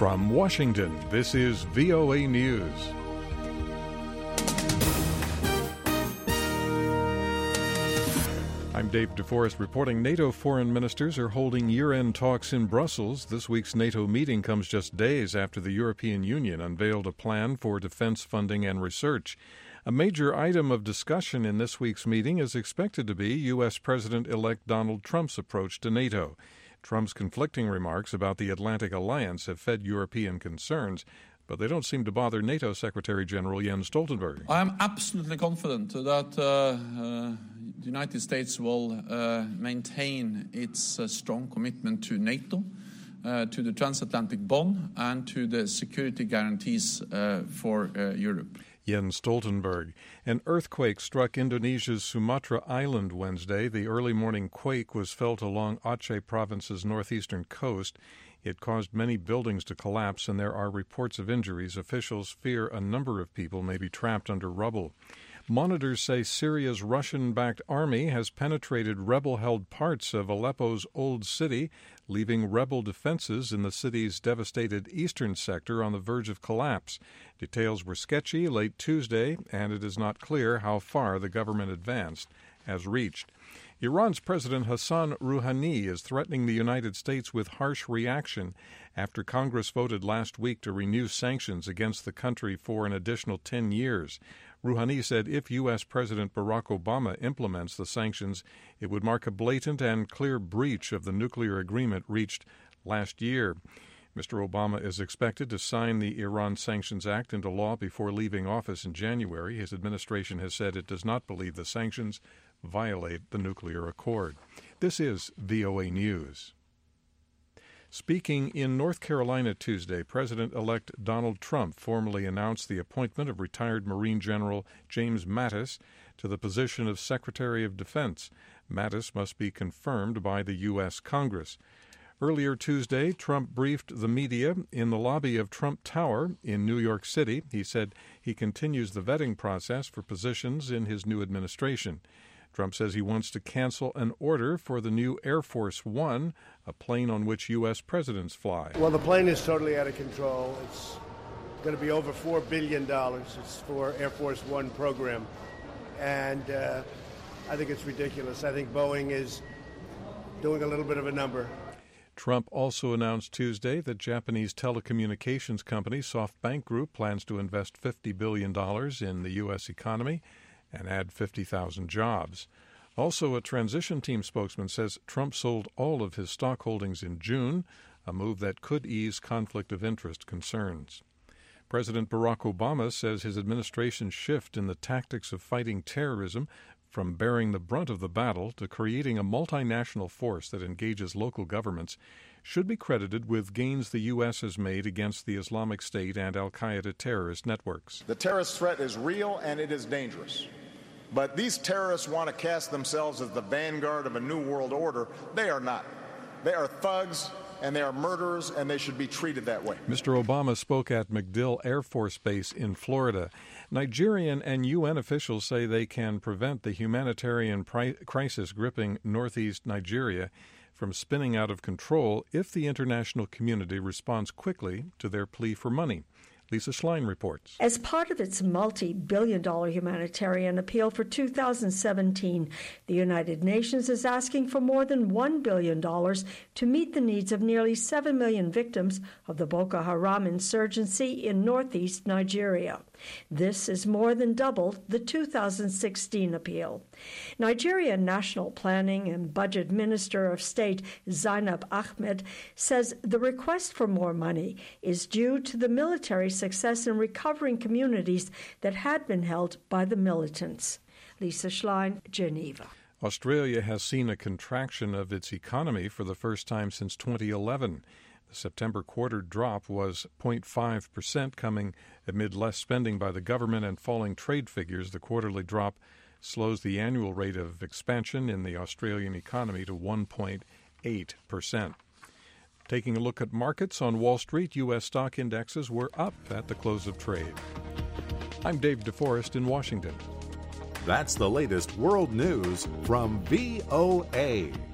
From Washington, this is VOA News. I'm Dave DeForest reporting NATO foreign ministers are holding year-end talks in Brussels. This week's NATO meeting comes just days after the European Union unveiled a plan for defense funding and research. A major item of discussion in this week's meeting is expected to be U.S. President-elect Donald Trump's approach to NATO. Trump's conflicting remarks about the Atlantic Alliance have fed European concerns, but they don't seem to bother NATO Secretary General Jens Stoltenberg. I'm absolutely confident that the United States will maintain its strong commitment to NATO, to the transatlantic bond, and to the security guarantees for Europe. Jens Stoltenberg. An earthquake struck Indonesia's Sumatra Island Wednesday. The early morning quake was felt along Aceh province's northeastern coast. It caused many buildings to collapse, and there are reports of injuries. Officials fear a number of people may be trapped under rubble. Monitors say Syria's Russian-backed army has penetrated rebel-held parts of Aleppo's old city, leaving rebel defenses in the city's devastated eastern sector on the verge of collapse. Details were sketchy late Tuesday, and it is not clear how far the government advanced has reached. Iran's President Hassan Rouhani is threatening the United States with harsh reaction after Congress voted last week to renew sanctions against the country for an additional 10 years. Rouhani said if U.S. President Barack Obama implements the sanctions, it would mark a blatant and clear breach of the nuclear agreement reached last year. Mr. Obama is expected to sign the Iran Sanctions Act into law before leaving office in January. His administration has said it does not believe the sanctions violate the nuclear accord. This is VOA News. Speaking in North Carolina Tuesday, President-elect Donald Trump formally announced the appointment of retired Marine General James Mattis to the position of Secretary of Defense. Mattis must be confirmed by the U.S. Congress. Earlier Tuesday, Trump briefed the media in the lobby of Trump Tower in New York City. He said he continues the vetting process for positions in his new administration. Trump says he wants to cancel an order for the new Air Force One, a plane on which U.S. presidents fly. Well, the plane is totally out of control. It's going to be over $4 billion. It's for Air Force One program. And I think it's ridiculous. I think Boeing is doing a little bit of a number. Trump also announced Tuesday that Japanese telecommunications company SoftBank Group plans to invest $50 billion in the U.S. economy and add 50,000 jobs. Also, a transition team spokesman says Trump sold all of his stock holdings in June, a move that could ease conflict of interest concerns. President Barack Obama says his administration's shift in the tactics of fighting terrorism from bearing the brunt of the battle to creating a multinational force that engages local governments should be credited with gains the U.S. has made against the Islamic State and al-Qaeda terrorist networks. The terrorist threat is real and it is dangerous. But these terrorists want to cast themselves as the vanguard of a new world order. They are not. They are thugs and they are murderers, and they should be treated that way. Mr. Obama spoke at MacDill Air Force Base in Florida. Nigerian and UN officials say they can prevent the humanitarian crisis gripping northeast Nigeria from spinning out of control if the international community responds quickly to their plea for money. Lisa Schlein reports. As part of its multi-billion-dollar humanitarian appeal for 2017, the United Nations is asking for more than $1 billion to meet the needs of nearly 7 million victims of the Boko Haram insurgency in northeast Nigeria. This is more than double the 2016 appeal. Nigerian National Planning and Budget Minister of State Zainab Ahmed says the request for more money is due to the military success in recovering communities that had been held by the militants. Lisa Schlein, Geneva. Australia has seen a contraction of its economy for the first time since 2011. The September quarter drop was 0.5%, coming amid less spending by the government and falling trade figures. The quarterly drop slows the annual rate of expansion in the Australian economy to 1.8%. Taking a look at markets on Wall Street, U.S. stock indexes were up at the close of trade. I'm Dave DeForest in Washington. That's the latest world news from VOA.